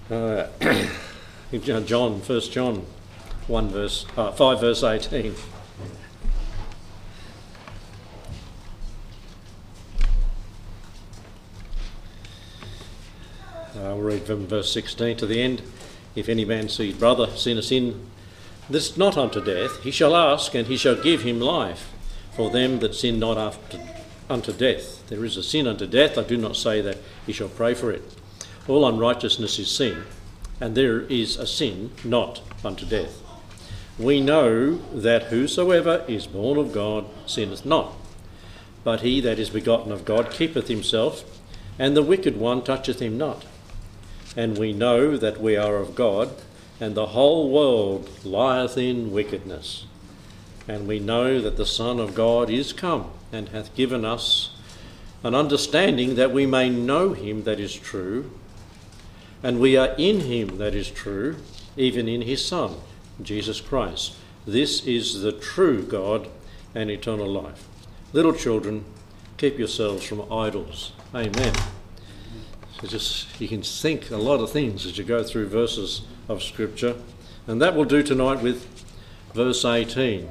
Uh, John, 1 John 5 verse 18. I'll read from verse 16 to the end. If any man see his brother sin a sin that's not unto death, he shall ask, and he shall give him life for them that sin not unto death. There is a sin unto death. I do not say that he shall pray for it. All unrighteousness is sin, and there is a sin not unto death. We know that whosoever is born of God sinneth not, but he that is begotten of God keepeth himself, and the wicked one toucheth him not. And we know that we are of God, and the whole world lieth in wickedness. And we know that the Son of God is come, and hath given us an understanding that we may know him that is true, and we are in him that is true, even in his Son, Jesus Christ. This is the true God and eternal life. Little children, keep yourselves from idols. Amen. So you can think a lot of things as you go through verses of Scripture, and that will do tonight with verse 18.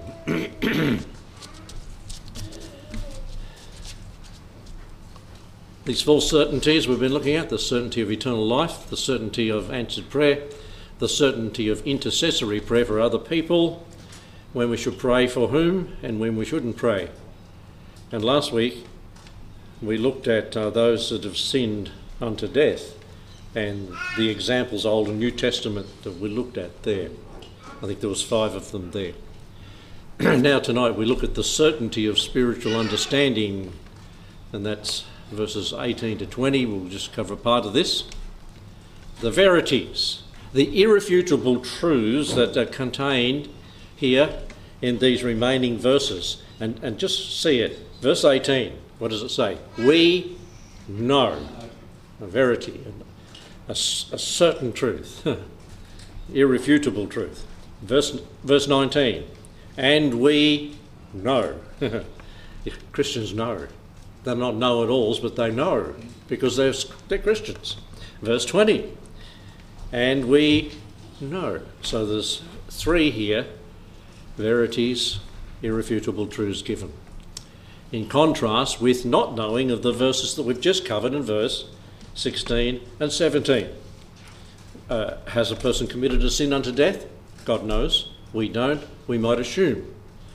These four certainties we've been looking at: the certainty of eternal life, the certainty of answered prayer, the certainty of intercessory prayer for other people, when we should pray for whom and when we shouldn't pray. And last week we looked at those that have sinned unto death, and the examples, Old and New Testament, that we looked at there. I think there was 5 of them there. Now tonight we look at the certainty of spiritual understanding, and that's verses 18 to 20. We'll just cover a part of this. The verities, the irrefutable truths that are contained here in these remaining verses. And just see it. Verse 18, what does it say? We know. A verity, a certain truth, irrefutable truth. Verse 19, and we know. Christians know. They're not know-it-alls, but they know because they're Christians. Verse 20, and we know. So there's 3 here, verities, irrefutable truths given. In contrast with not knowing of the verses that we've just covered in verse 16 and 17. Has a person committed a sin unto death? God knows. We don't. We might assume.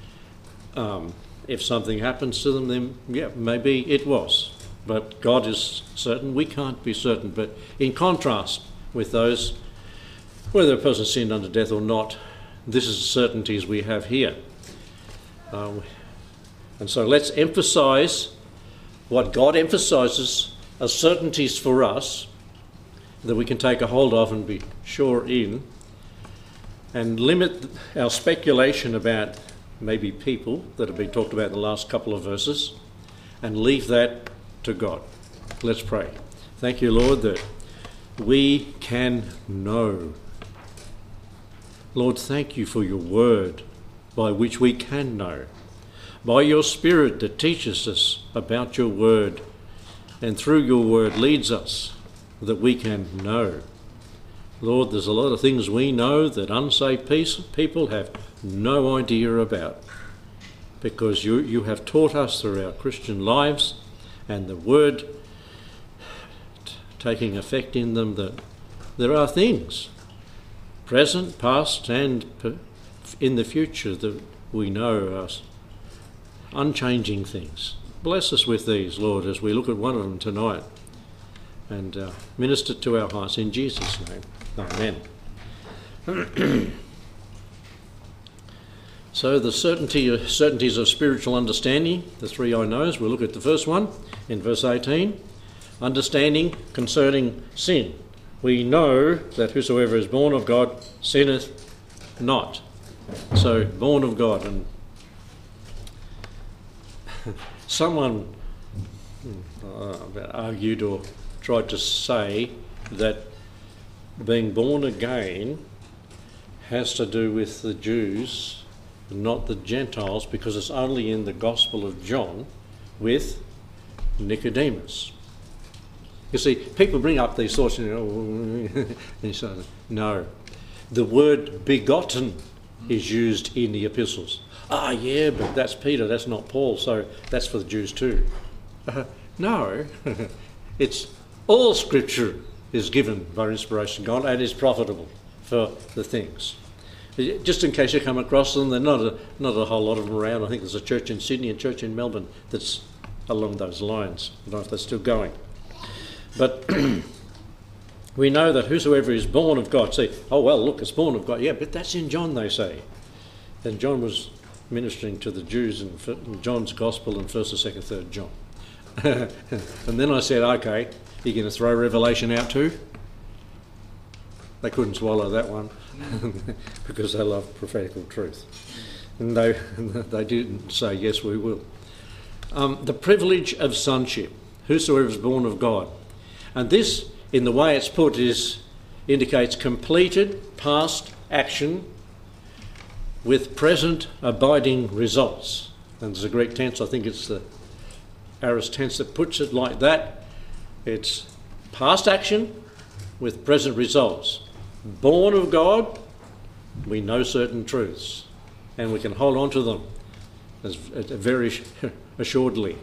If something happens to them, then yeah, maybe it was. But God is certain. We can't be certain. But in contrast with those, whether a person sinned unto death or not, this is the certainties we have here. And so let's emphasise what God emphasises as certainties for us that we can take a hold of and be sure in, and limit our speculation about maybe people that have been talked about in the last couple of verses, and leave that to God. Let's pray. Thank you, Lord, that we can know. Lord, thank you for your word by which we can know, by your Spirit that teaches us about your word, and through your word leads us that we can know. Lord, there's a lot of things we know that unsaved people have no idea about, because you have taught us through our Christian lives and the word taking effect in them that there are things, present, past, and in the future, that we know are unchanging things. Bless us with these, Lord, as we look at one of them tonight, and minister to our hearts in Jesus' name. Amen. So the certainties of spiritual understanding, the 3 I knows. We'll look at the first one in verse 18. Understanding concerning sin. We know that whosoever is born of God sinneth not. So born of God. And someone argued or tried to say that being born again has to do with the Jews, not the Gentiles, because it's only in the Gospel of John with Nicodemus. You see, people bring up these thoughts and and you say, no. The word begotten is used in the epistles. Ah, yeah, but that's Peter, that's not Paul, so that's for the Jews too. No, it's all Scripture is given by inspiration of God and is profitable for the things. Just in case you come across them, there's not a whole lot of them around. I think there's a church in Sydney and a church in Melbourne that's along those lines. I don't know if they're still going. But we know that whosoever is born of God, see, oh well, look, it's born of God. Yeah, but that's in John, they say. And John was ministering to the Jews in John's Gospel in 1st, 2nd, 3rd John. And then I said, okay, you're going to throw Revelation out too? They couldn't swallow that one because they love prophetical truth. And they didn't say, yes, we will. The privilege of sonship, whosoever is born of God. And this, in the way it's put, indicates completed past action with present abiding results. And there's a Greek tense, I think it's the aorist tense that puts it like that. It's past action with present results. Born of God, we know certain truths and we can hold on to them very assuredly.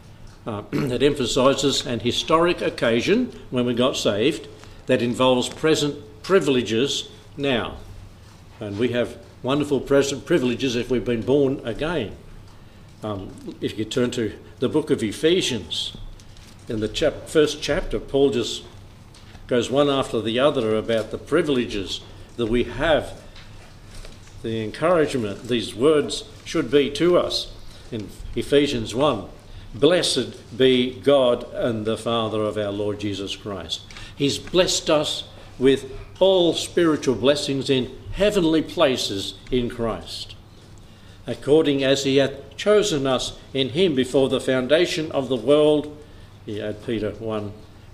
It emphasises an historic occasion when we got saved that involves present privileges now. And we have wonderful present privileges if we've been born again. If you turn to the book of Ephesians, in the first chapter, Paul just goes one after the other about the privileges that we have, the encouragement these words should be to us. In Ephesians 1, blessed be God and the Father of our Lord Jesus Christ. He's blessed us with all spiritual blessings in heavenly places in Christ, according as he hath chosen us in him before the foundation of the world. You add Peter 1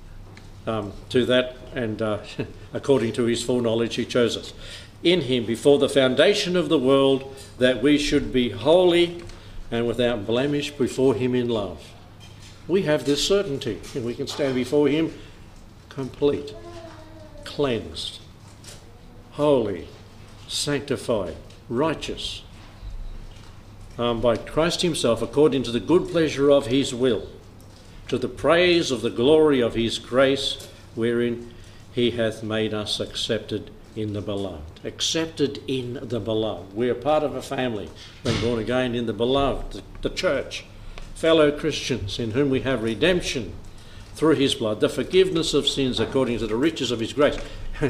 to that, and according to his foreknowledge he chose us in him before the foundation of the world, that we should be holy and without blemish before him in love. We have this certainty, and we can stand before him complete, cleansed, holy, sanctified, righteous, by Christ himself, according to the good pleasure of his will, to the praise of the glory of his grace, wherein he hath made us accepted in the beloved. Accepted in the beloved. We are part of a family, being born again in the beloved, the church, fellow Christians in whom we have redemption through his blood, the forgiveness of sins according to the riches of his grace.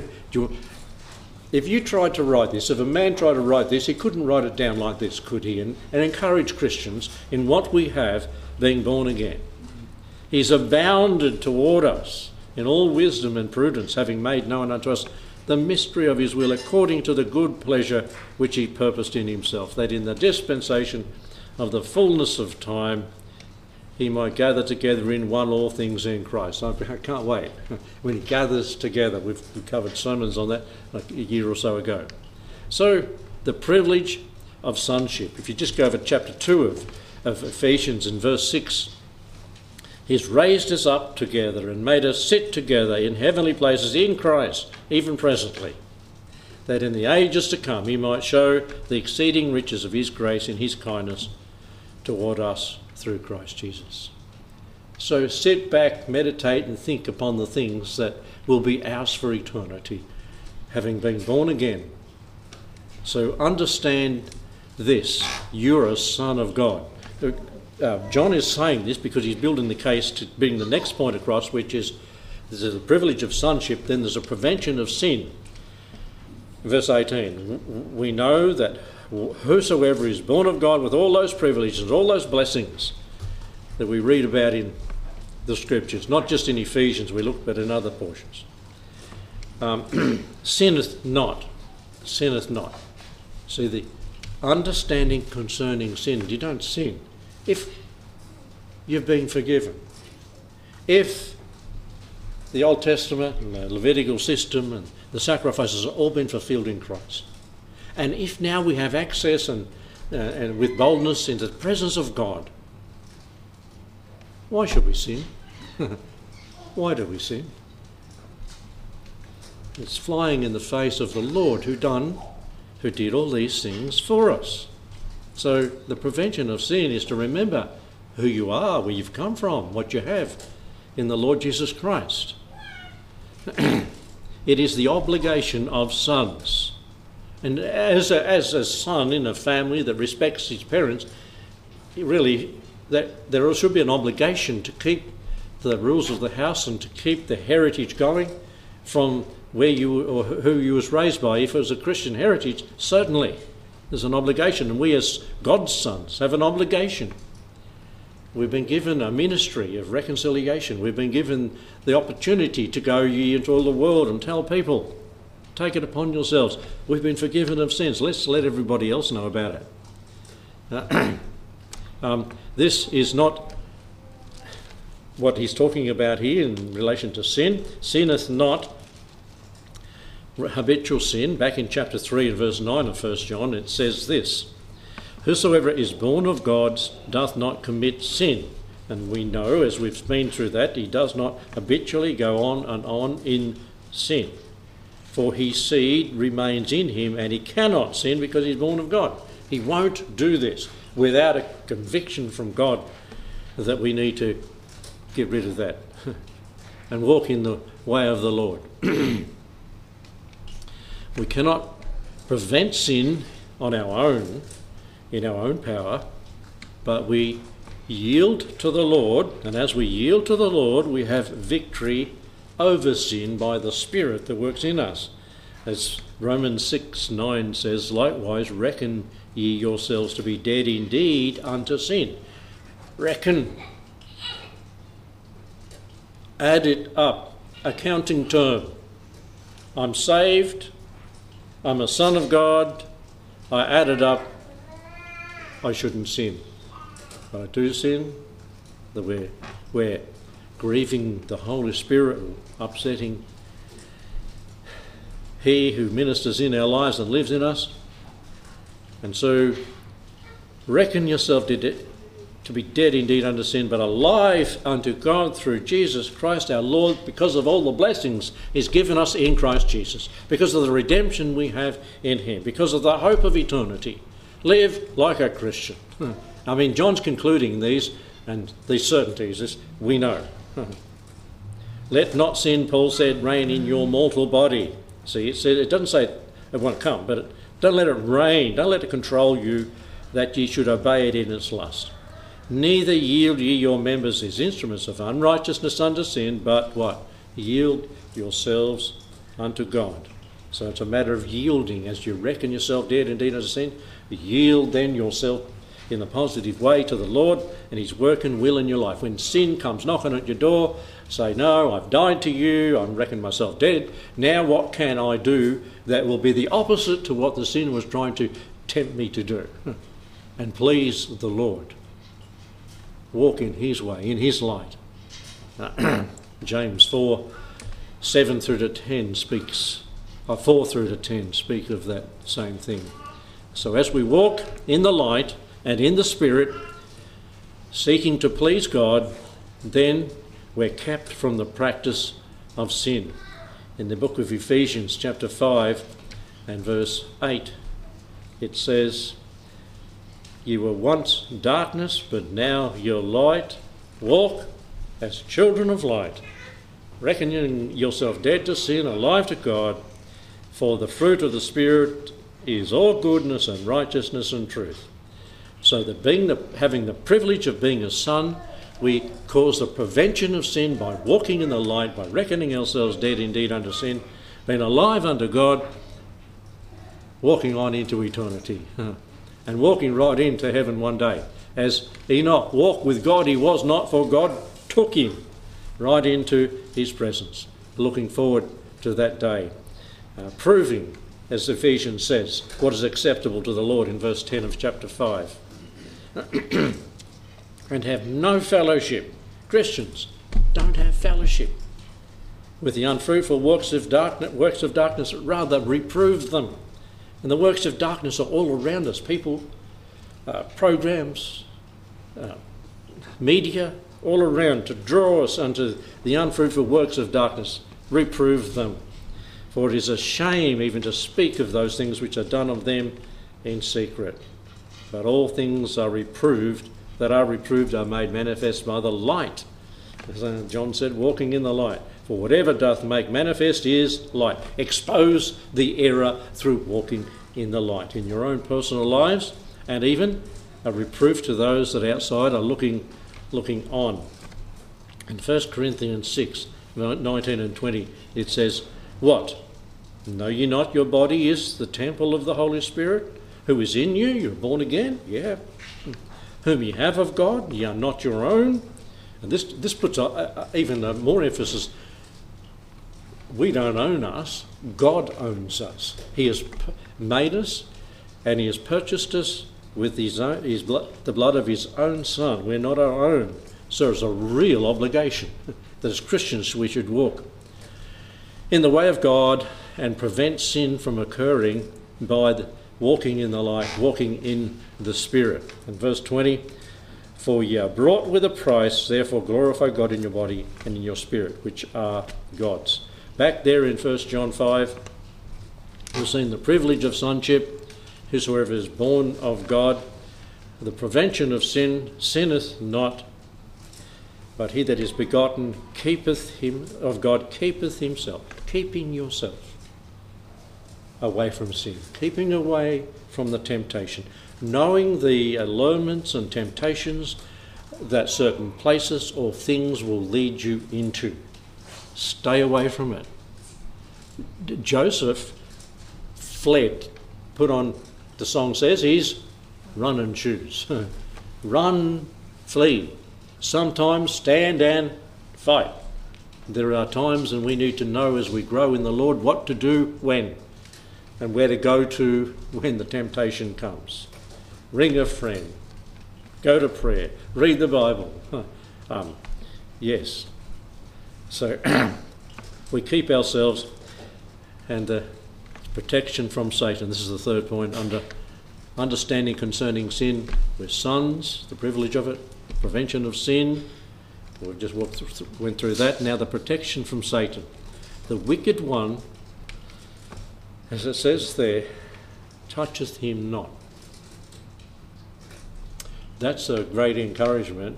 If you tried to write this, if a man tried to write this, he couldn't write it down like this, could he? And encourage Christians in what we have, being born again. He's abounded toward us in all wisdom and prudence, having made known unto us the mystery of his will, according to the good pleasure which he purposed in himself, that in the dispensation of the fullness of time he might gather together in one all things in Christ. I can't wait when he gathers together. We've covered sermons on that like a year or so ago. So the privilege of sonship. If you just go over chapter 2 of Ephesians in verse 6, he's raised us up together and made us sit together in heavenly places in Christ, even presently, that in the ages to come he might show the exceeding riches of his grace in his kindness toward us through Christ Jesus. So sit back, meditate and think upon the things that will be ours for eternity, having been born again. So understand this, you're a son of God. John is saying this because he's building the case to bring the next point across, which is there's a privilege of sonship, then there's a prevention of sin. Verse 18, we know that whosoever is born of God with all those privileges, all those blessings that we read about in the Scriptures, not just in Ephesians we look, but in other portions, sinneth not. Sinneth not. See, the understanding concerning sin, you don't sin if you've been forgiven. If the Old Testament and the Levitical system and the sacrifices have all been fulfilled in Christ. And if now we have access and with boldness into the presence of God, why should we sin? Why do we sin? It's flying in the face of the Lord who did all these things for us. So the prevention of sin is to remember who you are, where you've come from, what you have in the Lord Jesus Christ. It is the obligation of sons. And as a son in a family that respects his parents, really, that there should be an obligation to keep the rules of the house and to keep the heritage going from where you or who you was raised by. If it was a Christian heritage, certainly there's an obligation, and we as God's sons have an obligation. We've been given a ministry of reconciliation. We've been given the opportunity to go ye into all the world and tell people, take it upon yourselves. We've been forgiven of sins. Let's let everybody else know about it. This is not what he's talking about here in relation to sin. Sinneth not, habitual sin. Back in chapter 3 and verse 9 of 1 John, it says this: whosoever is born of God doth not commit sin. And we know, as we've been through that, he does not habitually go on and on in sin. For his seed remains in him, and he cannot sin because he's born of God. He won't do this without a conviction from God that we need to get rid of that and walk in the way of the Lord. We cannot prevent sin on our own, in our own power, but we yield to the Lord, and as we yield to the Lord, we have victory over sin by the Spirit that works in us. As Romans 6:9 says, likewise reckon ye yourselves to be dead indeed unto sin. Reckon. Add it up. Accounting term. I'm saved. I'm a son of God. I add it up. I shouldn't sin. If I do sin, that we're grieving the Holy Spirit, upsetting He who ministers in our lives and lives in us. And so reckon yourself to be dead indeed unto sin, but alive unto God through Jesus Christ our Lord, because of all the blessings He's given us in Christ Jesus, because of the redemption we have in Him, because of the hope of eternity. Live like a Christian. I mean, John's concluding these, and these certainties, this we know. Let not sin, Paul said, reign in your mortal body. See, it doesn't say it won't come, but don't let it reign, don't let it control you, that ye should obey it in its lust. Neither yield ye your members as instruments of unrighteousness unto sin, but what? Yield yourselves unto God. So it's a matter of yielding. As you reckon yourself dead indeed unto sin, yield then yourself in a positive way to the Lord and His work and will in your life. When sin comes knocking at your door, say, no, I've died to you, I reckon myself dead. Now what can I do that will be the opposite to what the sin was trying to tempt me to do? And please the Lord. Walk in His way, in His light. James 4:7 through to 10 speaks, 4 through to 10 speak of that same thing. So as we walk in the light and in the Spirit, seeking to please God, then we're kept from the practice of sin. In the book of Ephesians chapter 5 and verse 8, it says, ye were once darkness, but now you're light. Walk as children of light, reckoning yourself dead to sin, alive to God, for the fruit of the Spirit is all goodness and righteousness and truth. So that having the privilege of being a son, we cause the prevention of sin by walking in the light, by reckoning ourselves dead indeed unto sin, being alive unto God, walking on into eternity. And walking right into heaven one day. As Enoch walked with God, he was not, for God took him right into His presence. Looking forward to that day. Proving, as Ephesians says, what is acceptable to the Lord in verse 10 of chapter 5. And have no fellowship. Christians don't have fellowship with the unfruitful works of darkness, but rather reprove them. And the works of darkness are all around us. People, programs, media, all around to draw us unto the unfruitful works of darkness. Reprove them. For it is a shame even to speak of those things which are done of them in secret. But all things are reproved, that are reproved are made manifest by the light. As John said, walking in the light. For whatever doth make manifest is light. Expose the error through walking in the light in your own personal lives, and even a reproof to those that outside are looking on. In 1 Corinthians 6, 19 and 20, it says, what? Know ye not your body is the temple of the Holy Spirit, who is in you? You're born again? Yeah. Whom ye have of God, ye are not your own. And this puts even more emphasis. We don't own us. God owns us. He has made us, and he has purchased us with the blood of his own Son. We're not our own. So it's a real obligation that as Christians we should walk in the way of God and prevent sin from occurring by walking in the light, walking in the Spirit. And verse 20, for ye are bought with a price, therefore glorify God in your body and in your spirit, which are God's. Back there in 1 John 5, we've seen the privilege of sonship. Whosoever is born of God, the prevention of sin, sinneth not, but he that is begotten keepeth him of God, keepeth himself, keeping yourself away from sin, keeping away from the temptation, knowing the allurements and temptations that certain places or things will lead you into. Stay away from it. Joseph fled, put on, the song says, he's run and choose. Run, flee. Sometimes stand and fight. There are times, and we need to know as we grow in the Lord what to do when, and where to go to when the temptation comes. Ring a friend. Go to prayer. Read the Bible. Yes. So we keep ourselves, and protection from Satan. This is the third point. Under understanding concerning sin, we're sons, the privilege of it, prevention of sin. We've just went through that. Now the protection from Satan. The wicked one, as it says there, toucheth him not. That's a great encouragement.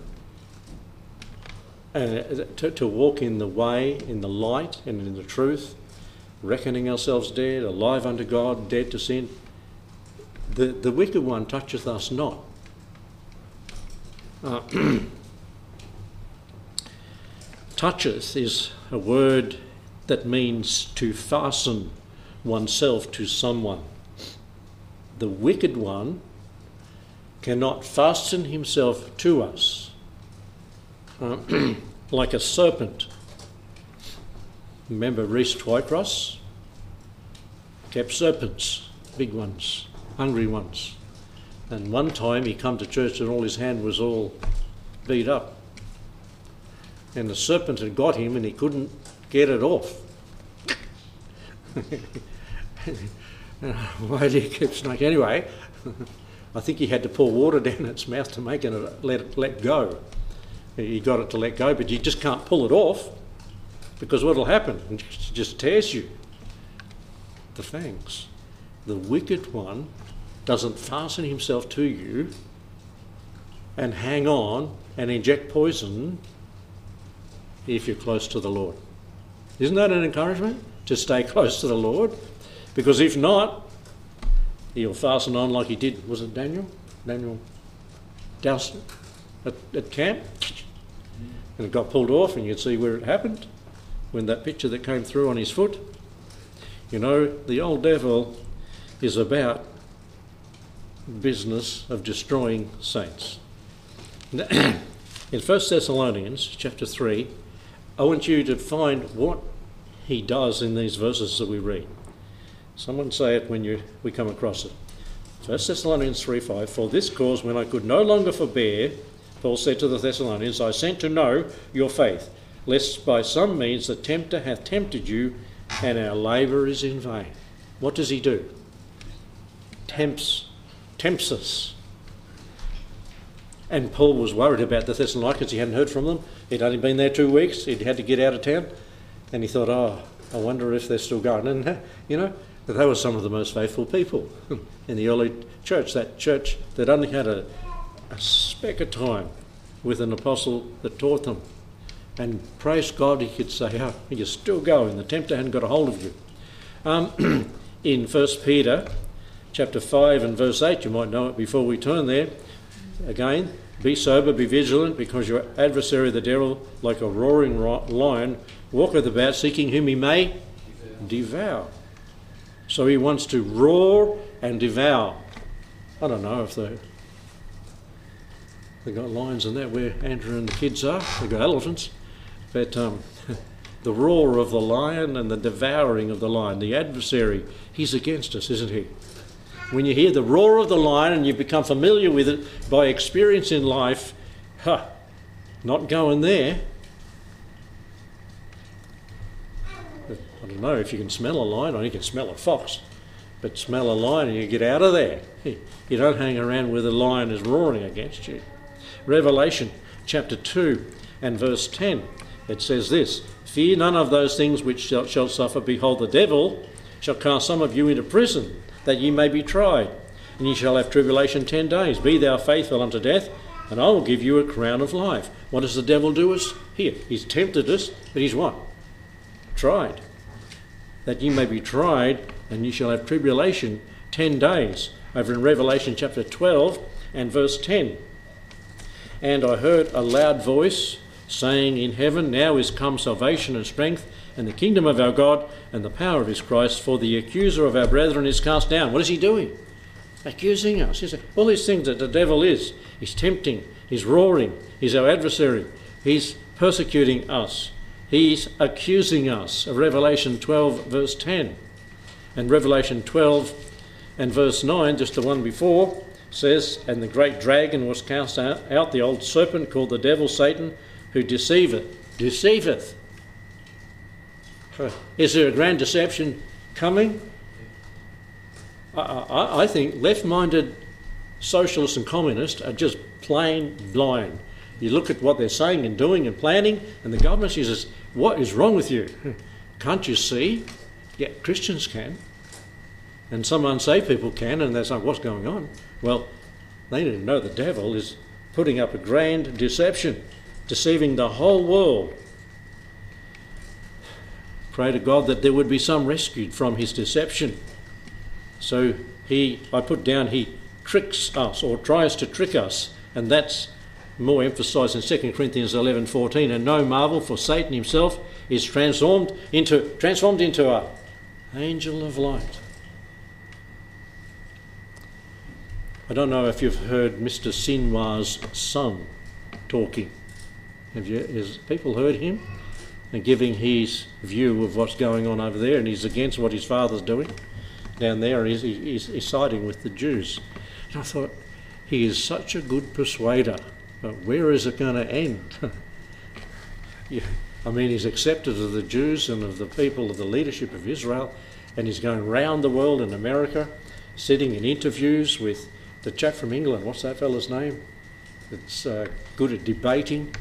To walk in the way, in the light and in the truth, reckoning ourselves dead, alive unto God, dead to sin. The wicked one toucheth us not. Toucheth is a word that means to fasten oneself to someone. The wicked one cannot fasten himself to us like a serpent. Remember Reese Twycross? Kept serpents, big ones, hungry ones. And one time he come to church and all his hand was all beat up. And the serpent had got him and he couldn't get it off. Why do you keep snake? Anyway, I think he had to pour water down its mouth to make it let go. He got it to let go, but you just can't pull it off because what will happen? It just tears you. The fangs. The wicked one doesn't fasten himself to you and hang on and inject poison if you're close to the Lord. Isn't that an encouragement? To stay close to the Lord? Because if not, he'll fasten on like he did, was it Daniel? Daniel Dowson at camp? And it got pulled off and you'd see where it happened when that picture that came through on his foot. You know, the old devil is about business of destroying saints. In 1 Thessalonians chapter 3, I want you to find what he does in these verses that we read. Someone say it when we come across it. 1 Thessalonians 3:5, for this cause when I could no longer forbear, Paul said to the Thessalonians, I sent to know your faith, lest by some means the tempter hath tempted you, and our labour is in vain. What does he do? Tempts us. And Paul was worried about the Thessalonians. He hadn't heard from them. He'd only been there 2 weeks. He'd had to get out of town. And he thought, I wonder if they're still going. And, but they were some of the most faithful people in the early church. That church that only had a speck of time with an apostle that taught them. And praise God, he could say, you're still going. The tempter hadn't got a hold of you. In 1 Peter chapter 5 and verse 8, you might know it before we turn there. Again, be sober, be vigilant, because your adversary the devil, like a roaring lion, walketh about seeking whom he may devour. So he wants to roar and devour. I don't know if they've got lions and that where Andrew and the kids are. They've got elephants. But the roar of the lion and the devouring of the lion, the adversary, he's against us, isn't he? When you hear the roar of the lion and you become familiar with it by experience in life, not going there. I don't know if you can smell a lion or you can smell a fox, but smell a lion and you get out of there. You don't hang around where the lion is roaring against you. Revelation chapter 2 and verse 10, it says this, fear none of those things which shall suffer. Behold, the devil shall cast some of you into prison, that ye may be tried, and ye shall have tribulation 10 days. Be thou faithful unto death, and I will give you a crown of life. What does the devil do us? Here, he's tempted us, but he's what? Tried. That ye may be tried, and ye shall have tribulation 10 days. Over in Revelation chapter 12 and verse 10. And I heard a loud voice saying in heaven, now is come salvation and strength, and the kingdom of our God, and the power of his Christ, for the accuser of our brethren is cast down. What is he doing? Accusing us. He's all these things that the devil is. He's tempting, he's roaring, he's our adversary, he's persecuting us, he's accusing us. Revelation 12 verse 10. And Revelation 12 and verse 9, just the one before, says, and the great dragon was cast out, the old serpent called the devil, Satan, who deceiveth. Is there a grand deception coming? I think left-minded socialists and communists are just plain blind. You look at what they're saying and doing and planning, and the government says, what is wrong with you? Can't you see? Yeah, Christians can. And some unsaved people can, and they're saying, what's going on? Well, they didn't know the devil is putting up a grand deception, deceiving the whole world. Pray to God that there would be some rescued from his deception. So I put down, he tricks us or tries to trick us, and that's more emphasised in 2 Corinthians 11:14. And no marvel, for Satan himself is transformed into an angel of light. I don't know if you've heard Mr. Sinwar's son talking. Has people heard him? And giving his view of what's going on over there, and he's against what his father's doing down there, and he's siding with the Jews. And I thought, he is such a good persuader, but where is it going to end? I mean, he's accepted of the Jews and of the people of the leadership of Israel, and he's going round the world in America, sitting in interviews with the chap from England. What's that fella's name? That's good at debating.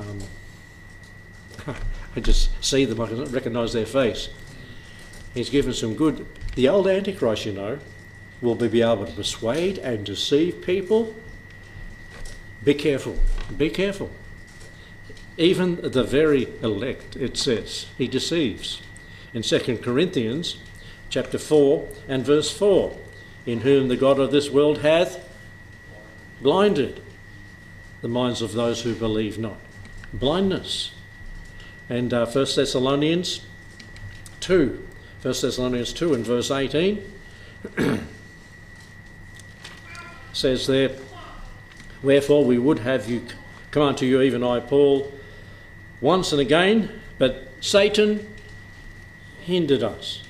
I just see them, I can recognise their face. He's given some good... The old Antichrist, will be able to persuade and deceive people. Be careful, be careful. Even the very elect, it says, he deceives. In 2 Corinthians chapter 4 and verse 4, in whom the God of this world hath blinded the minds of those who believe not. Blindness. And 1 Thessalonians 2 and verse 18 says there, wherefore we would have you come unto you, even I, Paul, once and again, but Satan hindered us.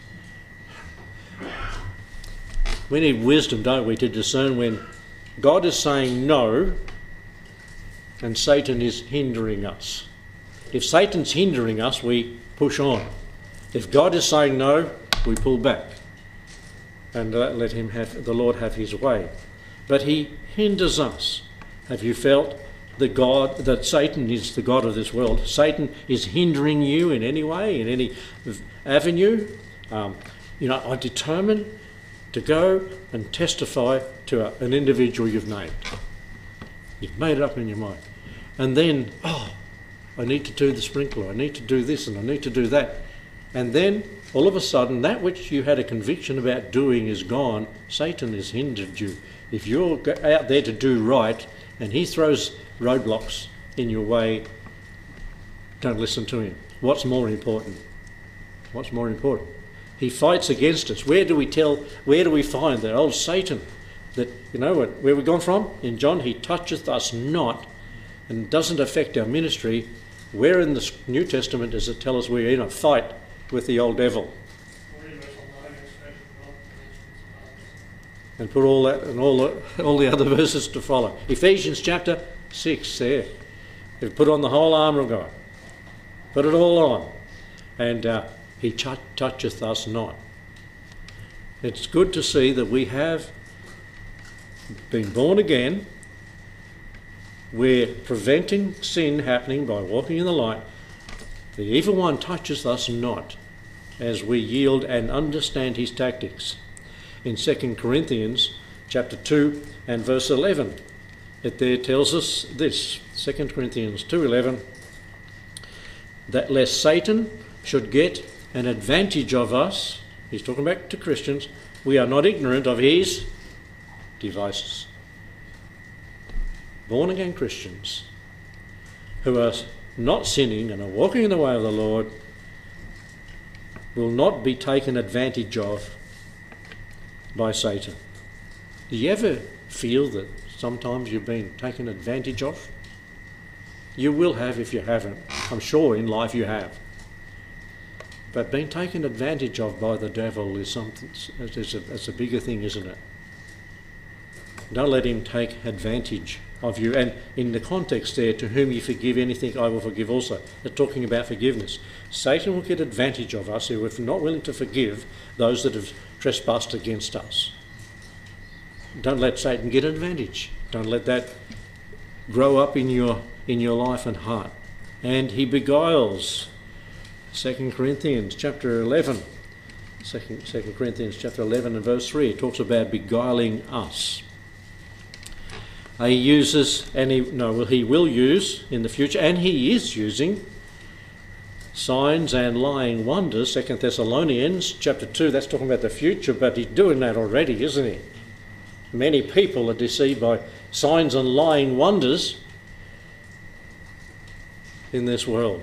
We need wisdom, don't we, to discern when God is saying no and Satan is hindering us. If Satan's hindering us, we push on. If God is saying no, we pull back and let the Lord have his way. But he hinders us. Have you felt that Satan is the god of this world? Satan is hindering you in any way, in any avenue. I determine to go and testify to an individual you've named. You've made it up in your mind. And then, I need to do the sprinkler, I need to do this and I need to do that. And then, all of a sudden, that which you had a conviction about doing is gone. Satan has hindered you. If you're out there to do right and he throws roadblocks in your way, don't listen to him. What's more important? What's more important? He fights against us. Where do we find that old Satan? That, where we've gone from? In John, he toucheth us not and doesn't affect our ministry. Where in the New Testament does it tell us we're in a fight with the old devil? And put all that and all the other verses to follow. Ephesians chapter 6 there. You've put on the whole armour of God. Put it all on. And he toucheth us not. It's good to see that we have been born again. We're preventing sin happening by walking in the light. The evil one touches us not as we yield and understand his tactics. In 2 Corinthians chapter 2 and verse 11, it there tells us this, 2 Corinthians 2:11, that lest Satan should get an advantage of us, he's talking back to Christians, we are not ignorant of his devices. Born again Christians who are not sinning and are walking in the way of the Lord will not be taken advantage of by Satan. Do you ever feel that sometimes you've been taken advantage of? You will have if you haven't. I'm sure in life you have. But being taken advantage of by the devil is something. It's a bigger thing, isn't it? Don't let him take advantage of you. And in the context there, to whom you forgive anything, I will forgive also. They're talking about forgiveness. Satan will get advantage of us if we're not willing to forgive those that have trespassed against us. Don't let Satan get advantage. Don't let that grow up in your life and heart. And he beguiles. 2 Corinthians chapter 11. 2 Corinthians chapter 11 and verse 3. It talks about beguiling us. He will use in the future, and he is using signs and lying wonders. 2 Thessalonians chapter 2, that's talking about the future, but he's doing that already, isn't he? Many people are deceived by signs and lying wonders in this world.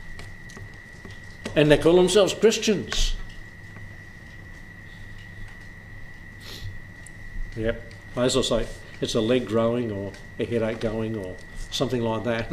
And they call themselves Christians. Yep, as I say, it's a leg growing or a headache going or something like that.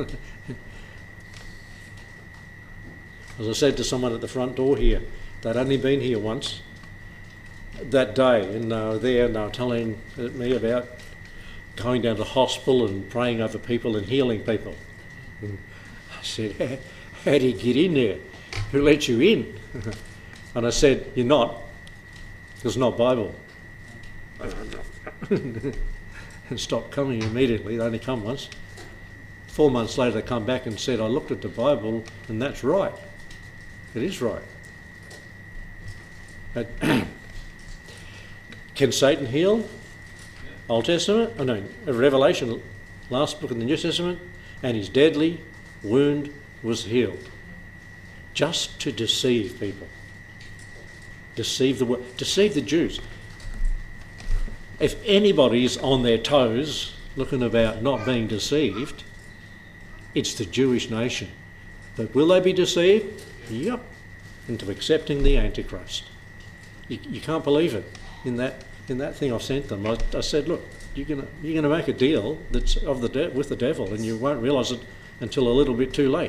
As I said to someone at the front door here, they'd only been here once that day, and they were telling me about going down to the hospital and praying over people and healing people. And I said, how do you get in there? Who let you in? And I said, you're not. It's not Bible. And stopped coming immediately. They only come once. 4 months later, they come back and said, I looked at the Bible and that's right. It is right. But can Satan heal? Old Testament? Revelation, last book in the New Testament, and his deadly wound was healed. Just to deceive people. Deceive the Jews. If anybody's on their toes looking about not being deceived, it's the Jewish nation. But will they be deceived? Yep. Into accepting the Antichrist. You can't believe it. In that thing I sent them, I said, look, you're gonna make a deal that's with the devil, and you won't realise it until a little bit too late.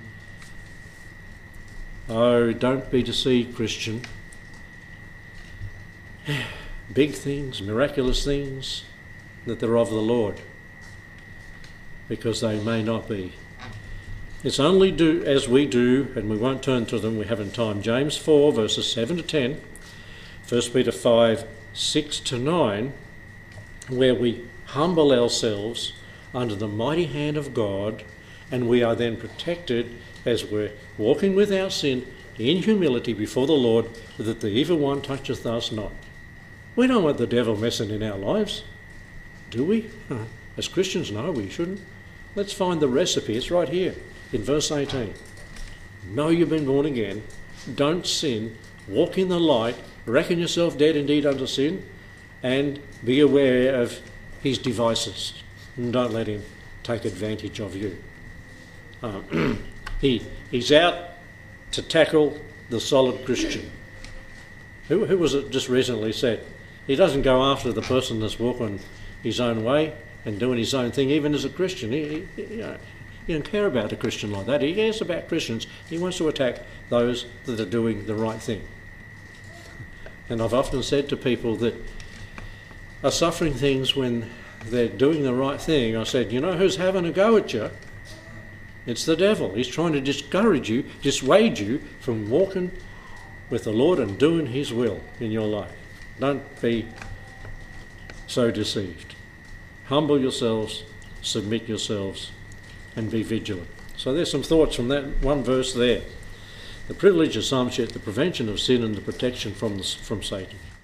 Oh, don't be deceived, Christian. Big things, miraculous things, that they're of the Lord, because they may not be. It's only do as we do, and we won't turn to them, we haven't time. James 4 verses 7 to 10, 1 Peter 5, 6 to 9, where we humble ourselves under the mighty hand of God, and we are then protected as we're walking without sin in humility before the Lord, that the evil one toucheth us not. We don't want the devil messing in our lives, do we? As Christians, no, we shouldn't. Let's find the recipe. It's right here in verse 18. Know you've been born again. Don't sin. Walk in the light. Reckon yourself dead indeed unto sin. And be aware of his devices. And don't let him take advantage of you. He's out to tackle the solid Christian. Who was it just recently said? He doesn't go after the person that's walking his own way and doing his own thing, even as a Christian. He don't care about a Christian like that. He cares about Christians. He wants to attack those that are doing the right thing. And I've often said to people that are suffering things when they're doing the right thing, I said, you know who's having a go at you? It's the devil. He's trying to discourage you, dissuade you from walking with the Lord and doing his will in your life. Don't be so deceived. Humble yourselves, submit yourselves, and be vigilant. So there's some thoughts from that one verse there. The privilege of sonship, the prevention of sin, and the protection from Satan.